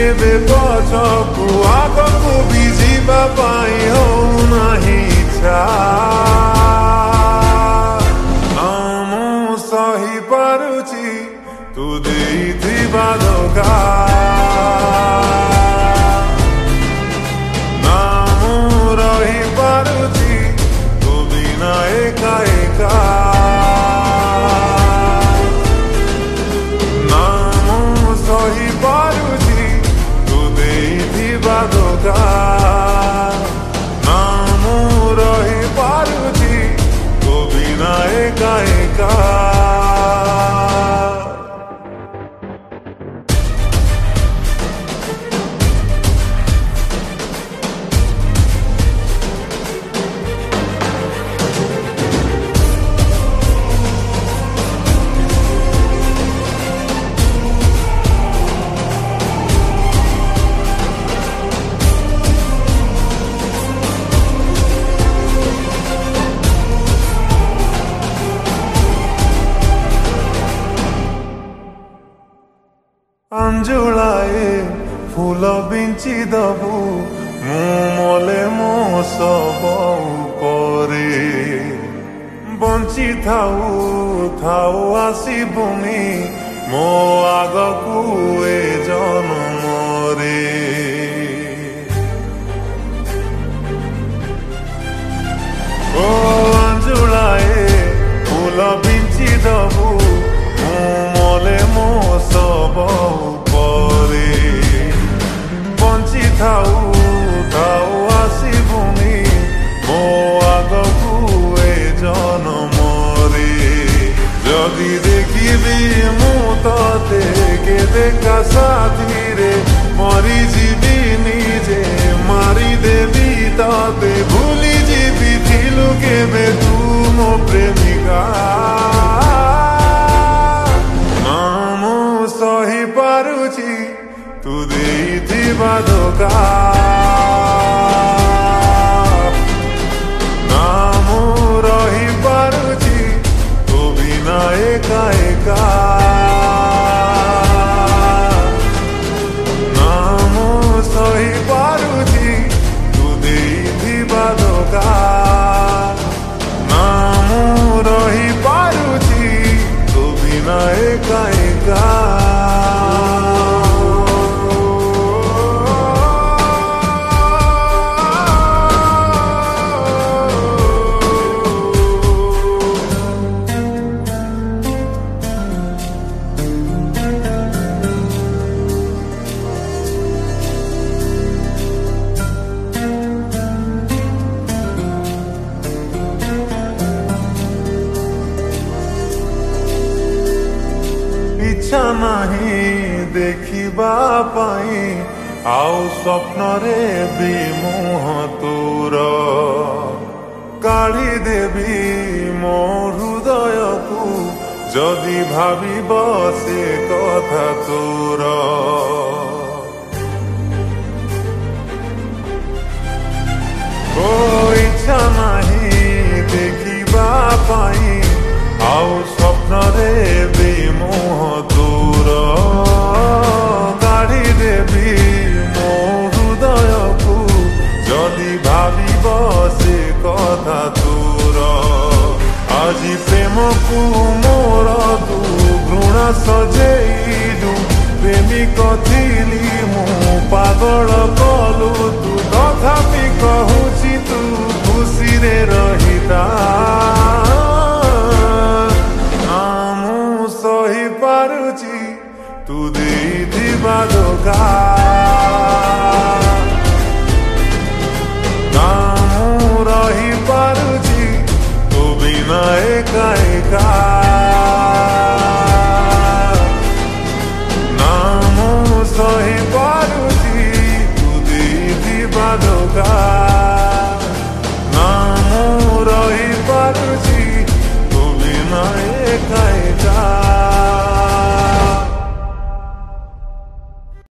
केबे पछकु आगकु भी जीवा पाई हौ नाही इच्छा नामु सही पारुची तू देइथिबा धोका नामु रही पारुची तू बिना एका एका नामु सही पारुची तू देइथिबा धोका नामु रही पारुची तू बिना एका एका अंजुलाए फूल बिंची दबु मुले मो सब करे बंची थाऊ थाऊ आसबुनी मो आगकू ए जन्मरे ओ अंजुलाए फूल बिंची दबु मुले मो सब करे बंची थाऊ थाऊ आसबुनी मो आगकू ए जन्मरे जदि देखिबी मु तते के देखा साथी रे मरी जीवी निजे मारी देवी तते भूली जीवी थिलु केबे तू मो प्रेमिका सही पारुची तू देइथिबा धोका नामु रही पारुची तू बिना एका एका नामु सही पारुची तू देइथिबा धोका नामु रही पारुची तू बिना एका एका इच्छा नहीं देखिबा पाई आउ स्वप्न रे भी मुह तोर काढ़ी देवी मो हृदय को जदि भाविब से कथा तोर ओ इच्छा नहीं देखिबा पाई आउ स्वप्न रे भी मुह दूर काढ़ी देवी मो हृदय को जदि भाविब से कथा तोर आज प्रेम को मोर तू घृणा सजेलु प्रेमिक थिली मु पागल कलु तू